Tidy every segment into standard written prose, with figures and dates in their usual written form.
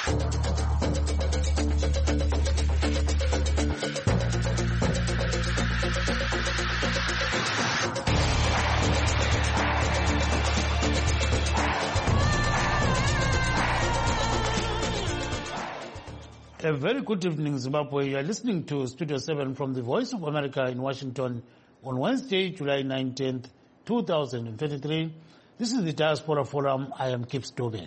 A very good evening, Zimbabwe. You are listening to Studio 7 from the Voice of America in Washington on Wednesday, July 19th, 2023. This is the Diaspora Forum. I am Kip Stobe.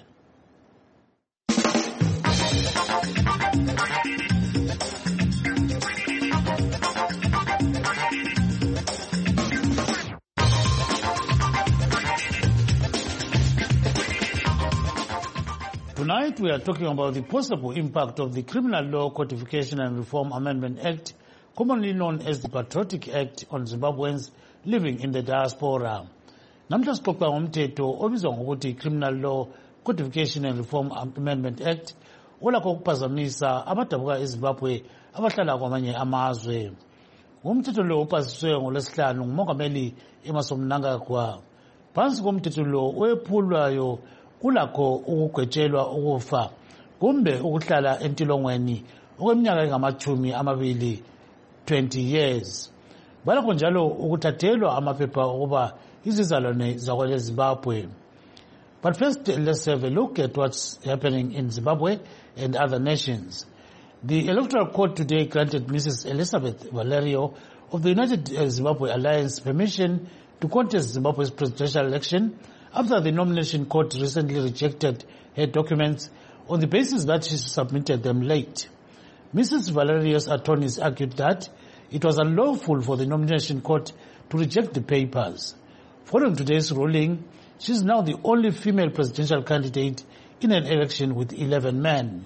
Tonight we are talking about the possible impact of the Criminal Law Codification and Reform Amendment Act, commonly known as the Patriotic Act, on Zimbabweans living in the diaspora. Namhla sixoxa ngomthetho obizwa ngokuthi Criminal Law Codification and Reform Amendment Act olakho ukuphazamisa abadabuka eZimbabwe abahlala kwamanye amazwe. Umthetho lo upasiswe ngoLwesihlanu nguMongameli Emmerson Mnangagwa. Phansi komthetho lo owephulwayo kulakho ukugwetshelwa ukufa kumbe ukuhlala entilongweni okweminyaka engamachumi amabili 20 years. Balakho njalo ukuthathelwa amaphepha okuba izizalwane zakwele Zimbabwe. But first, let's have a look at what's happening in Zimbabwe and other nations. The Electoral Court today granted Mrs. Elizabeth Valerio of the United Zimbabwe Alliance permission to contest Zimbabwe's presidential election after the nomination court recently rejected her documents on the basis that she submitted them late. Mrs. Valerio's attorneys argued that it was unlawful for the nomination court to reject the papers. Following today's ruling, she is now the only female presidential candidate in an election with 11 men.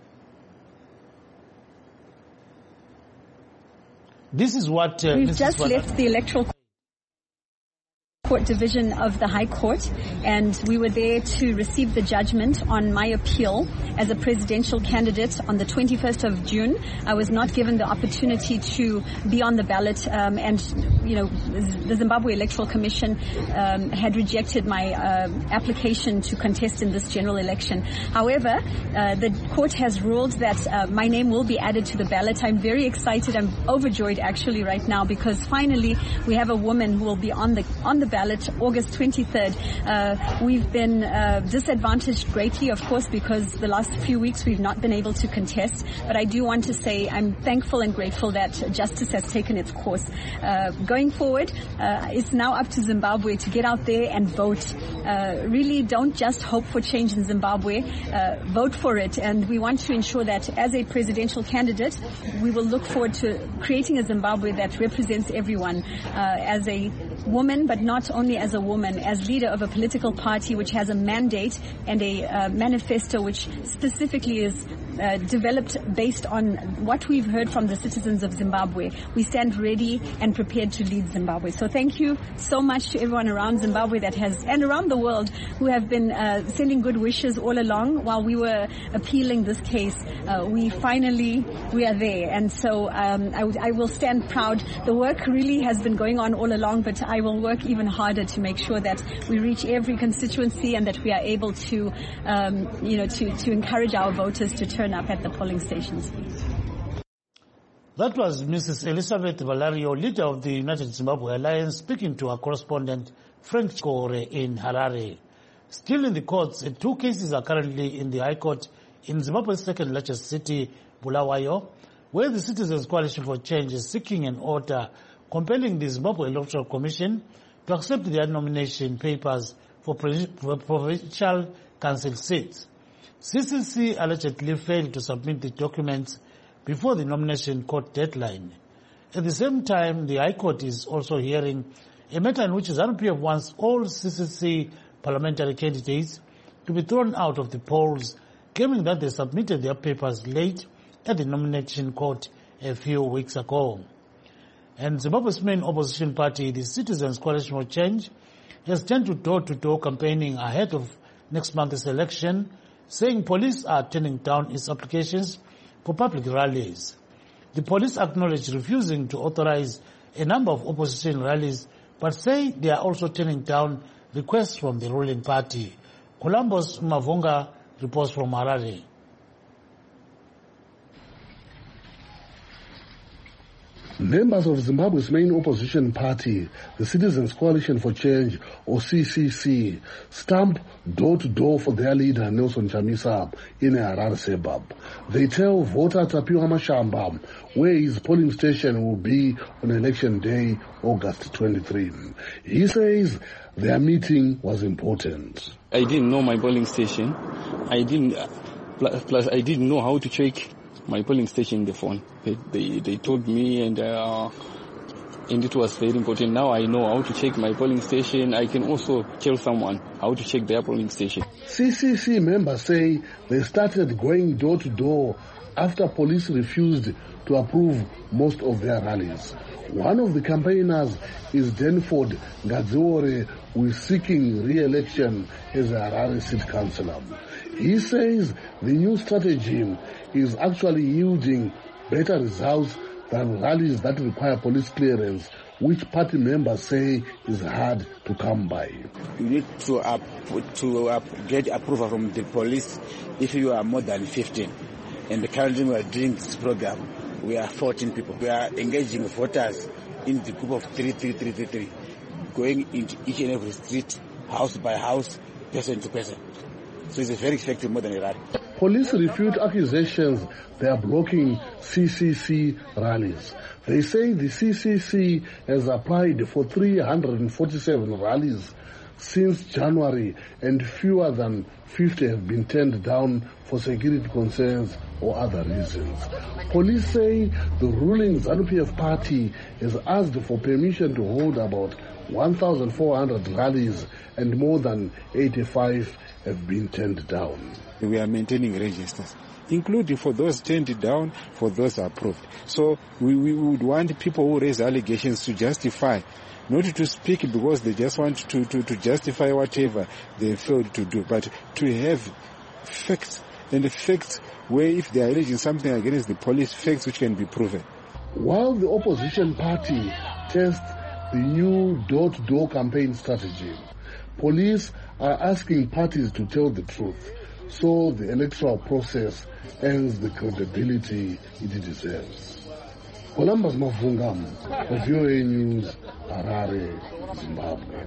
This is what we've Mrs. just left the Electoral Court Division of the High Court, and we were there to receive the judgment on my appeal as a presidential candidate on the 21st of June. I was not given the opportunity to be on the ballot, and the Zimbabwe Electoral Commission had rejected my application to contest in this general election. However, the court has ruled that my name will be added to the ballot. I'm very excited. I'm overjoyed actually right now, because finally we have a woman who will be on the ballot August 23rd. We've been disadvantaged greatly, of course, because the last few weeks we've not been able to contest. But I do want to say I'm thankful and grateful that justice has taken its course. Going forward, it's now up to Zimbabwe to get out there and vote. Really don't just hope for change in Zimbabwe. Vote for it. And we want to ensure that as a presidential candidate, we will look forward to creating a Zimbabwe that represents everyone. As a woman, but not only as a woman, as leader of a political party which has a mandate and a manifesto which specifically is developed based on what we've heard from the citizens of Zimbabwe. We stand ready and prepared to lead Zimbabwe. So thank you so much to everyone around Zimbabwe and around the world who have been sending good wishes all along while we were appealing this case. We are there. And so I will stand proud. The work really has been going on all along, but I will work even harder to make sure that we reach every constituency and that we are able to encourage our voters to turn up at the polling stations. That was Mrs. Elizabeth Valerio, leader of the United Zimbabwe Alliance, speaking to our correspondent Frank Kore in Harare. Still in the courts, 2 cases are currently in the High Court in Zimbabwe's second largest city, Bulawayo, where the Citizens Coalition for Change is seeking an order compelling the Zimbabwe Electoral Commission to accept their nomination papers for provincial council seats. CCC allegedly failed to submit the documents before the nomination court deadline. At the same time, the High Court is also hearing a matter in which ZANU-PF wants all CCC parliamentary candidates to be thrown out of the polls, claiming that they submitted their papers late at the nomination court a few weeks ago. And Zimbabwe's main opposition party, the Citizens Coalition for Change, has turned to door-to-door campaigning ahead of next month's election, saying police are turning down its applications for public rallies. The police acknowledge refusing to authorize a number of opposition rallies, but say they are also turning down requests from the ruling party. Columbus Mavunga reports from Harare. Members of Zimbabwe's main opposition party, the Citizens Coalition for Change, or CCC, stamp door-to-door for their leader, Nelson Chamisa, in a Harare suburb. They tell voter Tapiwa Mashamba where his polling station will be on election day, August 23. He says their meeting was important. I didn't know my polling station. I didn't know how to check my polling station in the phone. They told me, and it was very important. Now I know how to check my polling station. I can also tell someone how to check their polling station. CCC members say they started going door to door after police refused to approve most of their rallies. One of the campaigners is Denford Ngadziore, who is seeking re-election as a Harare City Councillor. He says the new strategy is actually yielding better results than rallies that require police clearance, which party members say is hard to come by. You need to get approval from the police if you are more than 15. And currently we are doing this program. We are 14 people. We are engaging voters in the group of 3, going into each and every street, house by house, person to person. So it's very effective, more than a rally. Police refute accusations they are blocking CCC rallies. They say the CCC has applied for 347 rallies since January, and fewer than 50 have been turned down for security concerns or other reasons. Police say the ruling ZANU-PF party has asked for permission to hold about 1,400 rallies, and more than 85 have been turned down. We are maintaining registers, including for those turned down, for those approved. So we would want people who raise allegations to justify, not to speak because they just want to justify whatever they failed to do, but to have facts, and the facts where if they are alleging something against the police, facts which can be proven. While the opposition party tests the new door-to-door campaign strategy, police are asking parties to tell the truth so the electoral process earns the credibility it deserves. Columbus Mavungam, VOA News, Harare, Zimbabwe.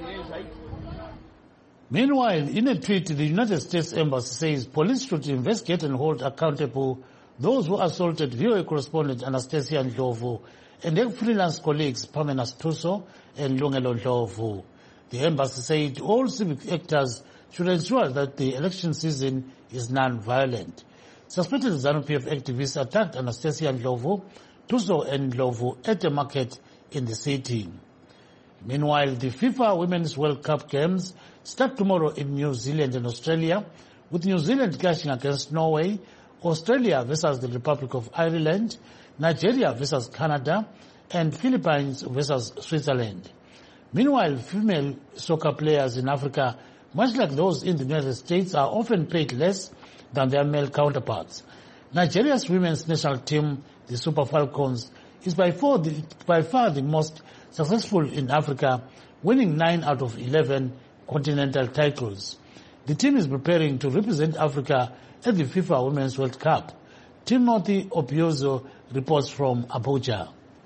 Meanwhile, in a tweet, the United States Embassy says police should investigate and hold accountable those who assaulted VOA correspondent Anastasia Ndlovu and their freelance colleagues Pamela Stuso and Lungelo Ndlovu. The embassy said all civic actors should ensure that the election season is non-violent. Suspected ZANU-PF activists attacked Anastasia Ndlovu, Tuso and Ndlovu at a market in the city. Meanwhile, the FIFA Women's World Cup games start tomorrow in New Zealand and Australia, with New Zealand clashing against Norway, Australia versus the Republic of Ireland, Nigeria versus Canada, and Philippines versus Switzerland. Meanwhile, female soccer players in Africa, much like those in the United States, are often paid less than their male counterparts. Nigeria's women's national team, the Super Falcons, is by far the most successful in Africa, winning 9 out of 11 continental titles. The team is preparing to represent Africa at the FIFA Women's World Cup. Timothy Obiozo reports from Abuja.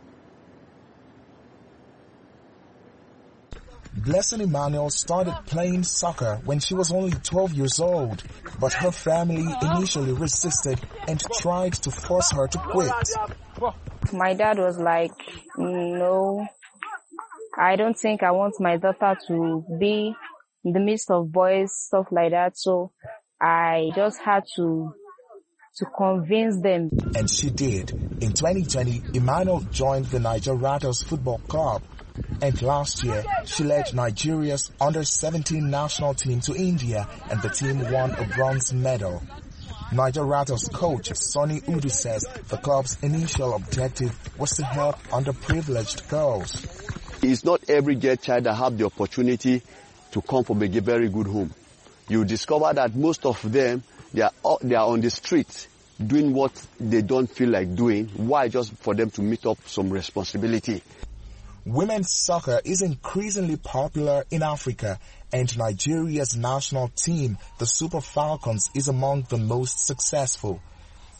Blessing Emmanuel started playing soccer when she was only 12 years old, but her family initially resisted and tried to force her to quit. My dad was like, no, I don't think I want my daughter to be in the midst of boys, stuff like that. So I just had to convince them. And she did. In 2020, Emmanuel joined the Niger Rattles Football Club. And last year, she led Nigeria's under-17 national team to India, and the team won a bronze medal. Niger Rattles coach Sonny Udu says the club's initial objective was to help underprivileged girls. It's not every girl child that have the opportunity to come from a very good home. You discover that most of them, they are on the street doing what they don't feel like doing. Why? Just for them to meet up some responsibility. Women's soccer is increasingly popular in Africa, and Nigeria's national team, the Super Falcons, is among the most successful.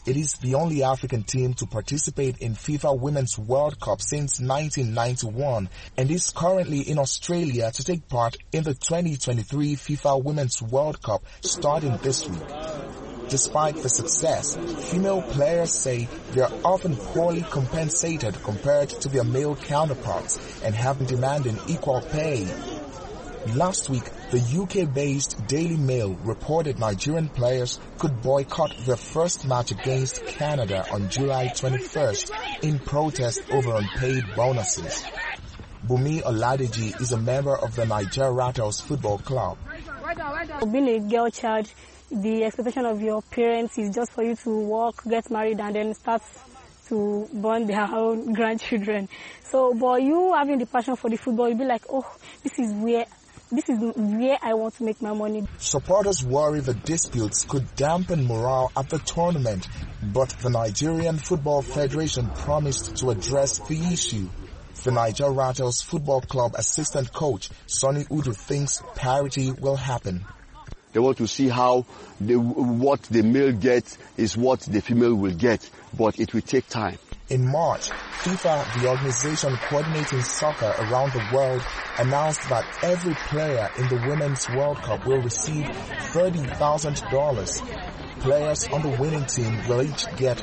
It is the only African team to participate in FIFA Women's World Cup since 1991 and is currently in Australia to take part in the 2023 FIFA Women's World Cup starting this week. Despite the success, female players say they are often poorly compensated compared to their male counterparts and have been demanding equal pay. Last week, the UK-based Daily Mail reported Nigerian players could boycott their first match against Canada on July 21st in protest over unpaid bonuses. Bumi Oladeji is a member of the Niger Rattles Football Club. Being a girl child, the expectation of your parents is just for you to work, get married, and then start to born their own grandchildren. So, but you having the passion for the football, you'll be like, oh, this is where I want to make my money. Supporters worry the disputes could dampen morale at the tournament, but the Nigerian Football Federation promised to address the issue. The Niger Rattles Football Club assistant coach, Sonny Udu, thinks parity will happen. They want to see how what the male gets is what the female will get, but it will take time. In March, FIFA, the organization coordinating soccer around the world, announced that every player in the Women's World Cup will receive $30,000. Players on the winning team will each get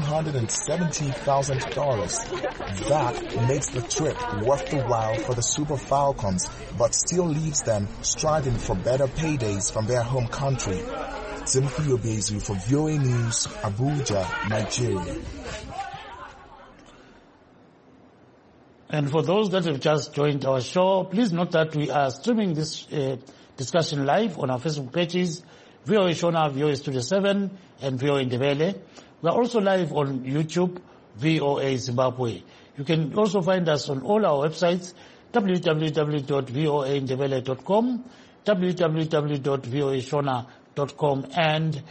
$270,000. That makes the trip worth the while for the Super Falcons, but still leaves them striving for better paydays from their home country. Timothy Obezu for VOA News, Abuja, Nigeria. And for those that have just joined our show, please note that we are streaming this discussion live on our Facebook pages, VOA Shona, VOA Studio 7, and VOA Ndebele. We are also live on YouTube, VOA Zimbabwe. You can also find us on all our websites, www.voandebele.com, www.voashona.com, and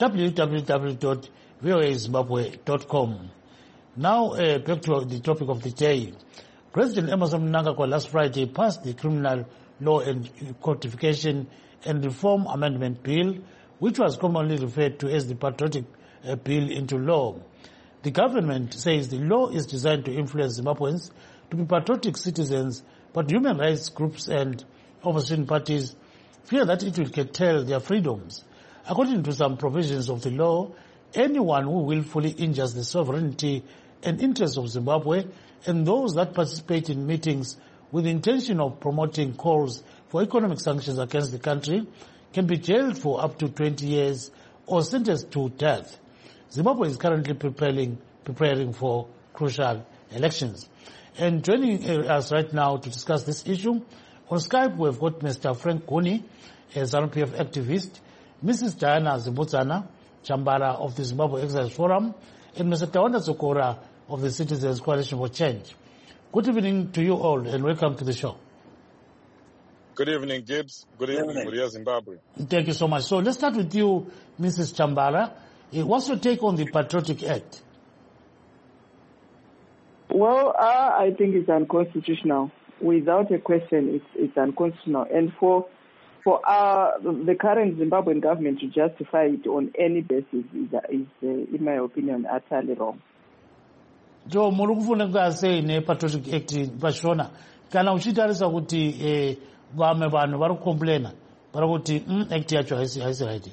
www.voazimbabwe.com. Now, back to the topic of the day. President Emmerson Mnangagwa last Friday passed the Criminal Law and Codification and Reform Amendment Bill, which was commonly referred to as the Patriotic Bill, into law. The government says the law is designed to influence Zimbabweans to be patriotic citizens, but human rights groups and opposition parties fear that it will curtail their freedoms. According to some provisions of the law, anyone who willfully injures the sovereignty and interests of Zimbabwe and those that participate in meetings with the intention of promoting calls for economic sanctions against the country can be jailed for up to 20 years or sentenced to death. Zimbabwe is currently preparing for crucial elections. And joining us right now to discuss this issue, on Skype we've got Mr. Frank Guni, a ZANU-PF activist, Mrs. Diana Zimbudzana, Chambara of the Zimbabwe Exercise Forum, and Mr. Tawanda Sokora of the Citizens Coalition for Change. Good evening to you all and welcome to the show. Good evening, Gibbs. Good evening, Maria Zimbabwe. Thank you so much. So let's start with you, Mrs. Chambara. What's your take on the Patriotic Act? Well, I think it's unconstitutional. Without a question, it's unconstitutional. And for the current Zimbabwean government to justify it on any basis is in my opinion, utterly wrong. Jo muri kufuneka sei nePatriotic Act pachona kana uchitarisa kuti vamwe vanhu vari kukomplaina vari kuti act yacho haisi right.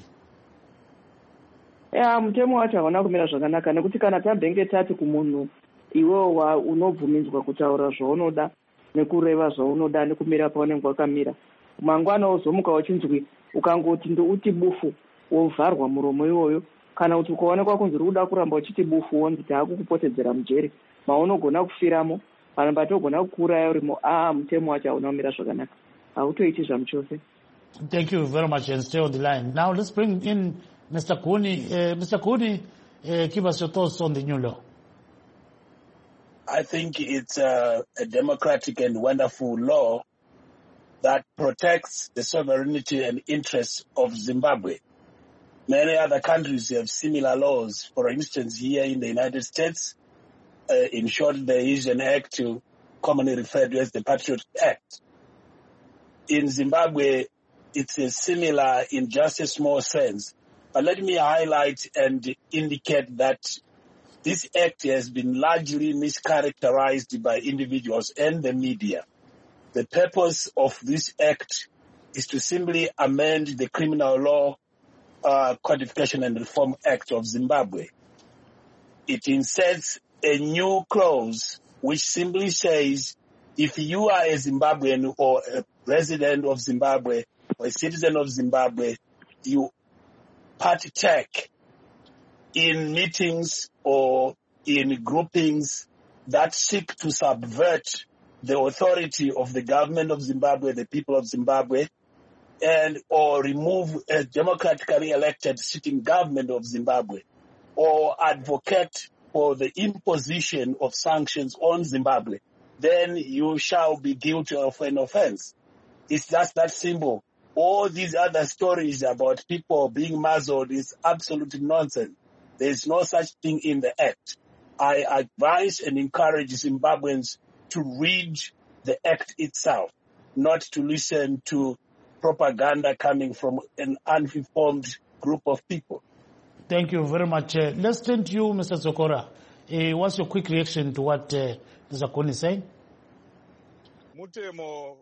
Mutemo wacho hauna kumira zvakanaka nekuti kana tabhenge tati kumunhu iwewo unobvuminzwa kutaura zvaunoda nekureva zvaunoda nekumira paunenge wakamira, mangwana uzomuka uchinzwi ukangoti ndouti bufu wovharwa muromo iwoyo, kana kuti ukaonekwa kunzi uri kuda kuramba uchiti bufu wonzi taakukupotedzera mujeri maunogona kufiramo kana patogona kukuuraya urimo. Mutemo wacho hauna kumira zvakanaka, hautoiti zvamuchose. Thank you very much and stay on the line. Now let's bring in Mr. Kuni. Mr. Kuni, give us your thoughts on the new law. I think it's a democratic and wonderful law that protects the sovereignty and interests of Zimbabwe. Many other countries have similar laws. For instance, here in the United States, in short, there is an act commonly referred to as the Patriot Act. In Zimbabwe, it's similar in just a small sense, But let me highlight and indicate that this act has been largely mischaracterized by individuals and the media. The purpose of this act is to simply amend the Criminal Law Codification and Reform Act of Zimbabwe. It inserts a new clause which simply says if you are a Zimbabwean or a resident of Zimbabwe or a citizen of Zimbabwe, you partake in meetings or in groupings that seek to subvert the authority of the government of Zimbabwe, the people of Zimbabwe, and or remove a democratically elected sitting government of Zimbabwe, or advocate for the imposition of sanctions on Zimbabwe, then you shall be guilty of an offense. It's just that simple. All these other stories about people being muzzled is absolute nonsense. There is no such thing in the act. I advise and encourage Zimbabweans to read the act itself, not to listen to propaganda coming from an uninformed group of people. Thank you very much. Let's turn to you, Mr. Zokora. What's your quick reaction to what Mr. Koni is saying? Mutemo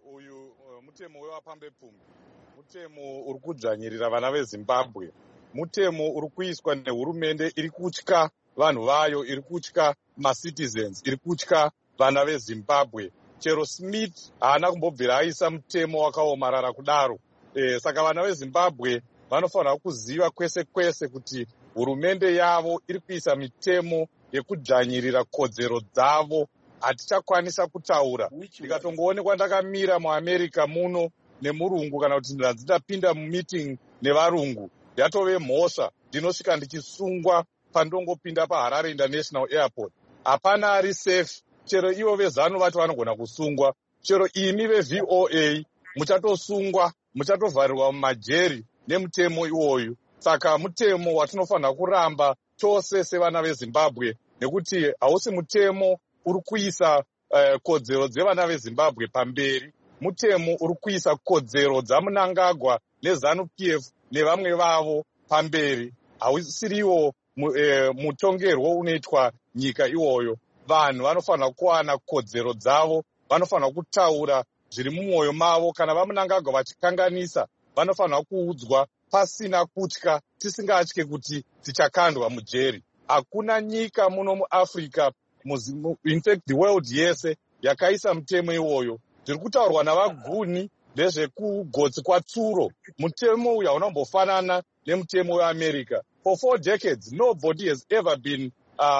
wewapambe pfumbi, mutemo uri kudzvanyirira vana veZimbabwe, mutemo uri kuiswa nehurumende iri kutya vanhu vayo, iri kutya macitizens, iri kutya vana veZimbabwe. Chero Smith haana kumbobvira aisa mutemo wakaomarara kudaro. Saka vana veZimbabwe vanofanira kuziva kwese kwese kuti hurumende yavo iri kuisa mitemo yekudzvanyirira kodzero dzavo. Hatichakwanisa kutaura. Ndikatongoonekwa ndakamira muAmerica muno nemurungu kana kuti ndinapinda mumeeting nevarungu, ndatove mhosva, ndinosvika ndichisungwa pandongopinda paHarare International Airport. Hapana ari safe. Chero ivo vezano vati vanogona kusungwa. Chero imi veVOA muchatosungwa, muchatovharirwa mumajeri nemutemo iwoyu. Saka mutemo watinofanira kuramba tose sevana veZimbabwe, nekuti hausi mutemo uri kuisa kodzero dzevana veZimbabwe pamberi. Mutemo uri kuisa kodzero dzaMnangagwa neZANU-PF nevamwe vavo pamberi. Hausiriwo mutongerwo unoitwa nyika iwoyo. Vanhu vanofanira kuwana kodzero dzavo, vanofanira kutaura zviri mumwoyo mavo. Kana vaMnangagwa vachikanganisa, vanofanira kuudzwa pasina kutya, tisingatye kuti tichakandwa mujeri. Hakuna nyika muno muAfrica, in fact the world yese, yakaisa mutemo iwoyo. Zviri kutaurwa navaguni ndezvekugotsi kwatsuro. Mutemo uyu haunambofanana nemutemo weAmerica. For 4 decades, nobody has ever been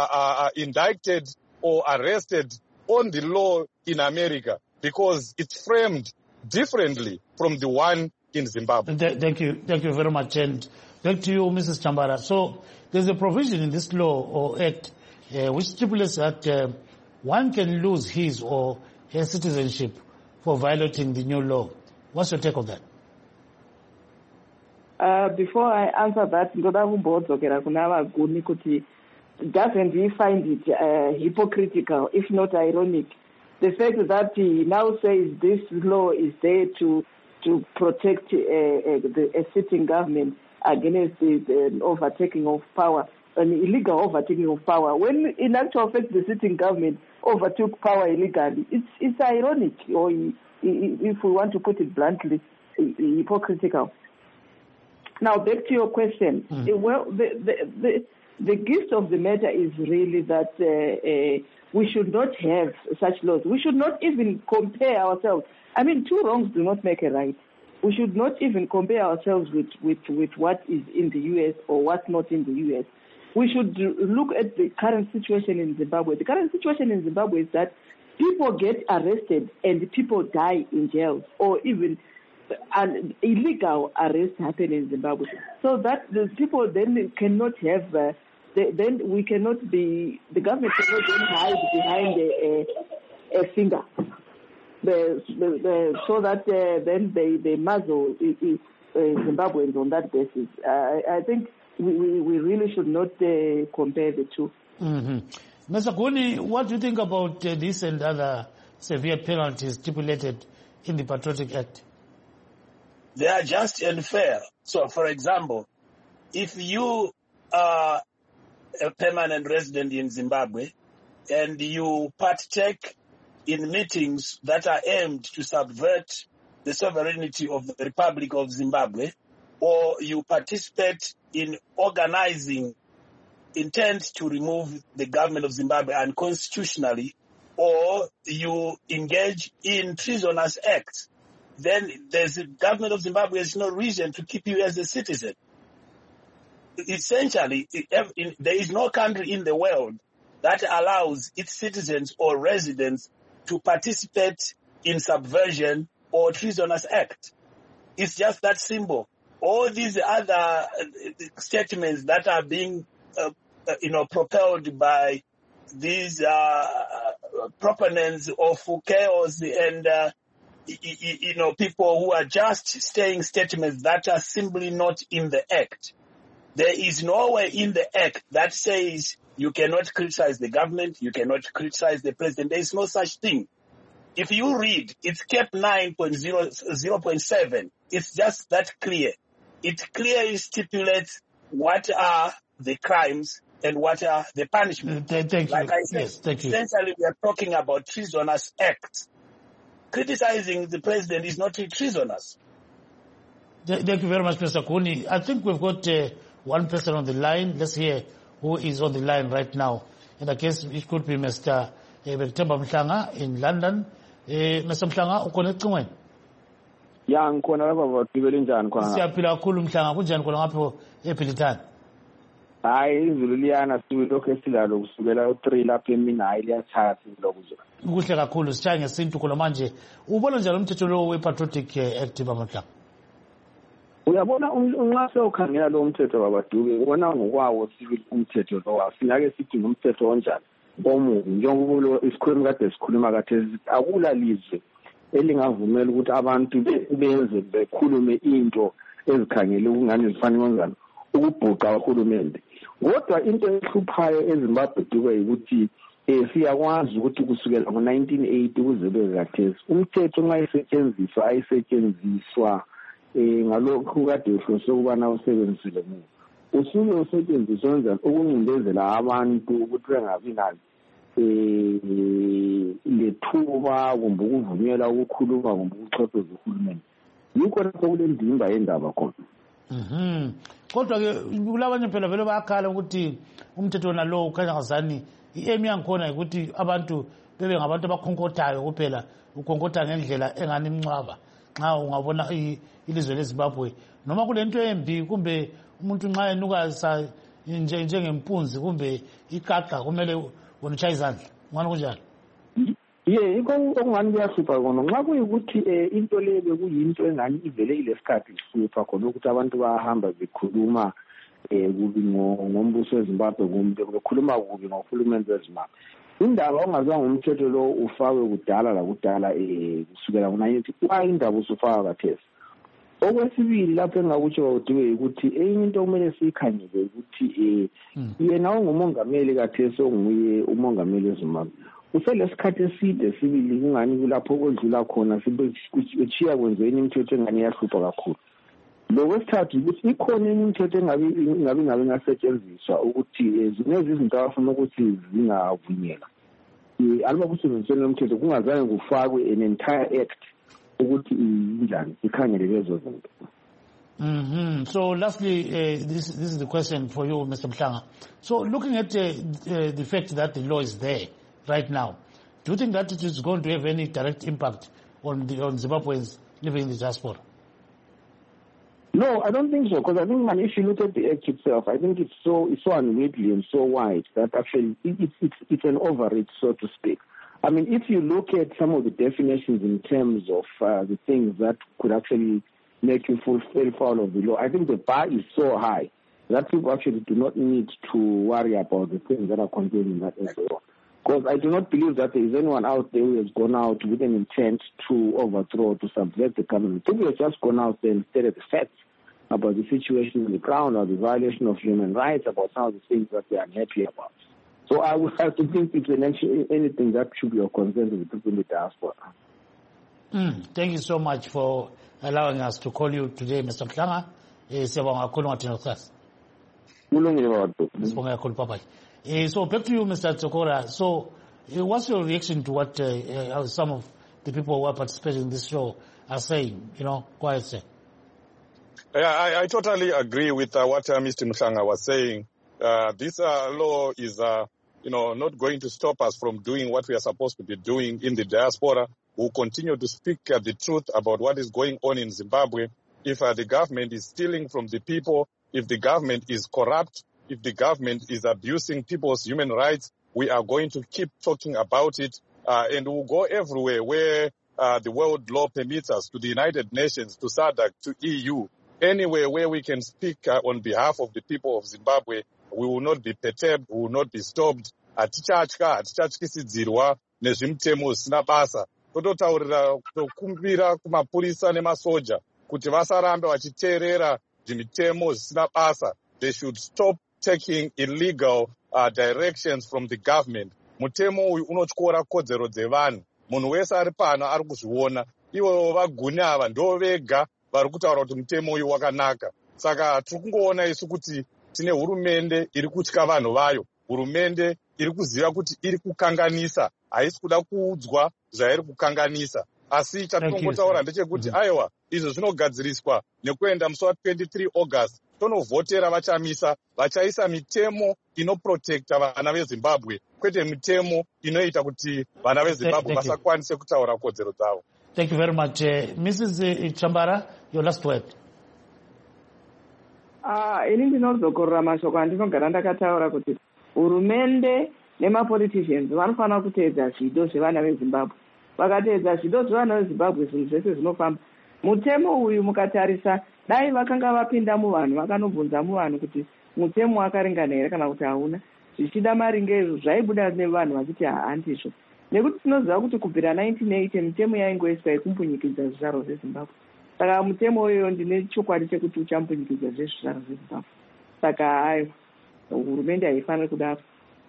indicted or arrested on the law in America because it's framed differently from the one in Zimbabwe. Thank you very much. And back to you, Mrs. Chambara. So there's a provision in this law or act which stipulates that one can lose his or her citizenship for violating the new law. What's your take on that? Before I answer that, doesn't he find it hypocritical, if not ironic, the fact that he now says this law is there to protect a sitting government against the overtaking of power, an illegal overtaking of power, when in actual fact the sitting government overtook power illegally. It's ironic, or if we want to put it bluntly, hypocritical. Now back to your question. Well, the gist of the matter is really that we should not have such laws. We should not even compare ourselves. I mean, 2 wrongs do not make a right. We should not even compare ourselves with what is in the U.S. or what's not in the U.S. We should look at the current situation in Zimbabwe. The current situation in Zimbabwe is that people get arrested and people die in jails, or even an illegal arrest happen in Zimbabwe. So that the people then cannot have, then we cannot be, the government cannot then hide behind a finger. So that then they muzzle Zimbabweans on that basis. I think we really should not compare the two. Mr. Koni, what do you think about this and other severe penalties stipulated in the Patriotic Act? They are just and fair. So, for example, if you are a permanent resident in Zimbabwe and you partake in meetings that are aimed to subvert the sovereignty of the Republic of Zimbabwe, or you participate in organizing intent to remove the government of Zimbabwe unconstitutionally, or you engage in treasonous acts, then the government of Zimbabwe has no reason to keep you as a citizen. Essentially, there is no country in the world that allows its citizens or residents to participate in subversion or treasonous act. It's just that simple. All these other statements that are being propelled by these proponents of chaos and people who are just saying statements that are simply not in the act. There is nowhere in the act that says you cannot criticize the government, you cannot criticize the president. There is no such thing. If you read, it's Cap 9.0.7. It's just that clear. It clearly stipulates what are the crimes and what are the punishments. Thank you. Like I said, yes, thank you. Essentially, we are talking about treasonous acts. Criticizing the president is not treasonous. Thank you very much, Mr. Kuni. I think we've got one person on the line. Let's hear who is on the line right now. And I guess it could be Mr. Bektemba Mhlanga in London. Mr. Mhlanga, ukhona ecingweni? Ya ngikhona lapha batibele njani khona? Siyaphila kakhulu Mhlanga, kunjani khona ngapho ePhilithani? Hayi izulu liyana silokho esilalo kusukela u3 lapha emini hayi liyatshaya silokho. Kuhle kakhulu sitshaya ngesintu khona manje. Ubona njalo umthetho lo wePatriotic Act baMhlanga? Uyabona unxa sewukhangela lo mthetho wabaduke ubona ngokwawo civil umthetho lo wasingake sithi ngumthetho onjani omubi njengoba isikhulumi kade sikhuluma kade akula lizwe elingavumela ukuthi abantu benze bekhulume into ezikhangele ukungani zifanele kanjani ukubhuqa uhulumende. Kodwa into ehluphayo eZimbabwe duke ukuthi siyakwazi ukuthi kusukela ngo1980 kuze bezakhe umthetho nxa ayisetshenziswa ngalokho kade uhlose ukubana usebenzisile mu usuke usetshenziswa kanjani ukuncindezela abantu ukuthi bengabi nalo lethuba kumbe ukuvunyela ukukhuluma kumbe ukuxoxeza uhulumende. Yikho lapho kulendimba yendaba khona. Kodwa ke kulabanye phela vele bayakhala ukuthi umthetho nalo ukhanya ngazani iemi yangikhona ukuthi abantu bebe ngabantu abakhonkotayo kuphela ukhonkotha ngendlela engani imncwaba nxa ungabona ilizwe leZimbabwe noma kulento embi kumbe umuntu nxa enuka njengempunzi kumbe ikaka kumele unotsha izandla ngani kunjalo. Yikho okungani kuyahlupha khona nxa kuyikuthi into le bekuyinto engani ivele ilesikhathi ihlupha khona ukuthi abantu bahamba bekhuluma kubi ngombuso weZimbabwe kumbe bekhuluma kubi ngohulumende weZimbabwe. Indaba ongazange umthetho lo ufakwe kudala lakudala kusukela ngo19 kwayindaba usufaka kathesi. Okwesibili lapho engakutsho udiwe ukuthi enye into kumele siyikhangele ukuthi yena ongumongameli kathesi onguye umongameli weZimbabwe uselesikhathi eside sibili kungani kulapho kodlula khona sibechiya kwenziweni imithetho engani yahlupha kakhulu. Lokwesithathu ukuthi ikhona imithetho engabe ngasetshenziswa ukuthi zinezi izinto abafuna ukuthi zingavunyelwa. Alba kusebenzisweni lomthetho kungazange kufakwe an entire act ukuthi injani ikhangele lezo zinto. So lastly, this is the question for you, Mr. Mhlanga. So looking at the fact that the law is there right now, do you think that it is going to have any direct impact on Zimbabweans living in the diaspora? No, I don't think so, because I think, if you look at the act itself, I think it's so unwieldy and so wide that actually it's an overreach, so to speak. I mean, if you look at some of the definitions in terms of the things that could actually make you fall foul of the law, I think the bar is so high that people actually do not need to worry about the things that are contained in that law. Because I do not believe that there is anyone out there who has gone out with an intent to overthrow, to subvert the government. People have just gone out there and stated the facts about the situation on the ground or the violation of human rights, about some of the things that they are unhappy about. So I would have to think it's anything that should be of concern to the people in the diaspora. Thank you so much for allowing us to call you today, Mr. Mhlanga. So back to you, Mr. Tsokora. So what's your reaction to what some of the people who are participating in this show are saying? Quiet say. Yeah, I totally agree with what Mr. Mhlanga was saying. This law is, not going to stop us from doing what we are supposed to be doing in the diaspora. We'll continue to speak the truth about what is going on in Zimbabwe. If the government is stealing from the people, if the government is corrupt, if the government is abusing people's human rights, we are going to keep talking about it. And we'll go everywhere where the world law permits us, to the United Nations, to SADC, to EU. Anywhere where we can speak on behalf of the people of Zimbabwe, we will not be perturbed, we will not be stopped. Hatichatyisidzirwa nezvimutemo zvisina basa. Tototaurira kukumbira kumapurisa nemasoja kuti vasarambe vachiteerera zvimitemo zvisina basa. They should stop taking illegal directions from the government. Mutemo uyu unotyora kodzero dzevanhu. Munhu wese ari pano ari kuzviona. Ivo vaguni ava ndo vega vari kutaura kuti mutemo uyu wakanaka. Saka tiri kungoona isu kuti tine hurumende iri kutya vanhu vayo, hurumende iri kuziva kuti iri kukanganisa, haisi kuda kuudzwa zvairi kukanganisa. Asi chatinongotaura ndechekuti aiwa, izvo zvinogadziriswa nekuenda musi wa23 August tonovhotera vachamisa, vachaisa mitemo inoprotecta vana veZimbabwe, kwete mitemo inoita kuti vana veZimbabwe vasakwanise kutaura kodzero dzavo. Thank you very much. Mrs. Chambara, your last word. Ini ndinozokorora mashoko andinogara ndakataura kuti hurumende nemapoliticians vanofanira kuteedza zvido zvevana veZimbabwe. Vakateedza zvido zvevana veZimbabwe, zvinhu zvese zvinofamba. Mutemo uyu mukatarisa, dai vakanga vapinda muvanhu vakanobvunza muvanhu kuti mutemo wakaringana here kana kuti hauna, zvichida maringezo zvaibuda nevanhu vachiti handizvo. Nekuti tinoziva kuti kubvira 1980 mitemo yaingoiswa yekumbunyikidza zvizvarwa zveZimbabwe. Saka mutemo uyoyo ndine chokwadi chekuti uchambunyikidza zvizvarwa zveZimbabwe. Saka hurumende haifaniri kudaro.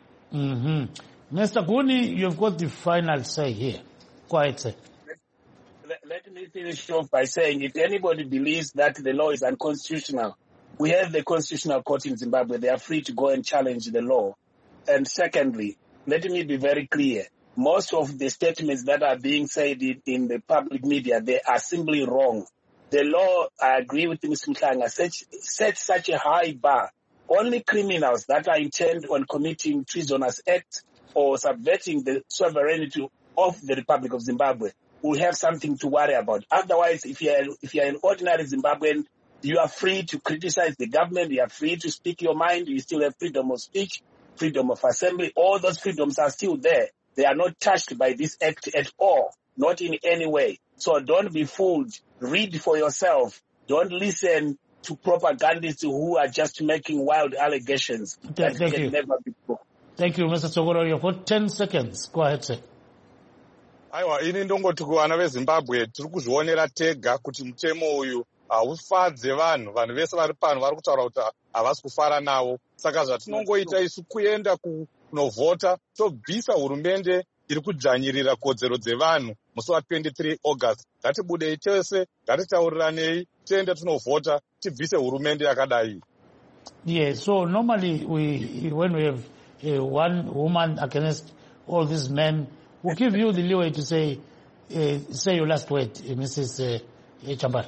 Mr. Guni, you've got the final say here. Quiet say. Let me finish off by saying, if anybody believes that the law is unconstitutional, we have the Constitutional Court in Zimbabwe. They are free to go and challenge the law. And secondly, let me be very clear. Most of the statements that are being said in the public media, they are simply wrong. The law, I agree with Mr. Mhlanga, sets such a high bar. Only criminals that are intent on committing treasonous acts or subverting the sovereignty of the Republic of Zimbabwe will have something to worry about. Otherwise, if you're an ordinary Zimbabwean, you are free to criticize the government, you are free to speak your mind, you still have freedom of speech, freedom of assembly. All those freedoms are still there. They are not touched by this act at all, not in any way. So don't be fooled. Read for yourself. Don't listen to propagandists who are just making wild allegations that can never be proved. Thank you, Mr. Tsokora. You've got 10 seconds. Go ahead, sir. Aiwa, ini ndongoti kuvana veZimbabwe tiri kuzvionera tega kuti mutemo uyu haufadze vanhu vese vari pano vari kutaura kuti havasi kufara nawo. Saka zvatinongoita isu kuenda kunovhota tobvisa hurumende iri kudzvanyirira kodzero dzevanhu musi wa23 August. Ngatibudei tese, ngatitauriranei, tiende tunovhota, tibvise hurumende yakadai. Yeah, so normally when we have one woman against all these men, we'll give you the leeway to say your last word, Mrs. Chambara.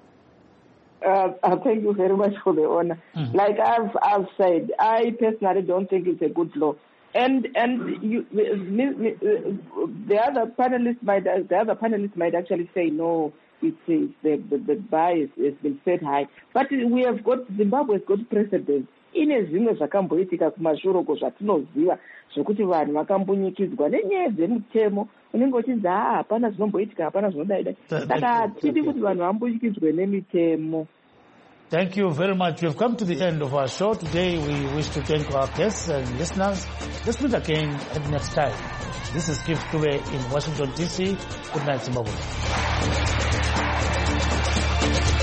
Thank you very much for the honor. Like I've said, I personally don't think it's a good law. And the other panelists might actually say no, the bar has been set high. But Zimbabwe has got precedence. Ine zvimwe zvakamboitika kumashuroko zvatinoziva zvokuti vanhu vakambonyikidzwa nenyaya dzemutemo unenge uchinzi hapana zvinomboitika, hapana zvinodaidai. Saka hatidi kuti vanhu vambonyikidzwe nemitemo. Thank you very much. We've come to the end of our show today. We wish to thank our guests and listeners. Let's meet again at the next time. This is Gift Kube in Washington, D.C. Good night, Zimbabwe.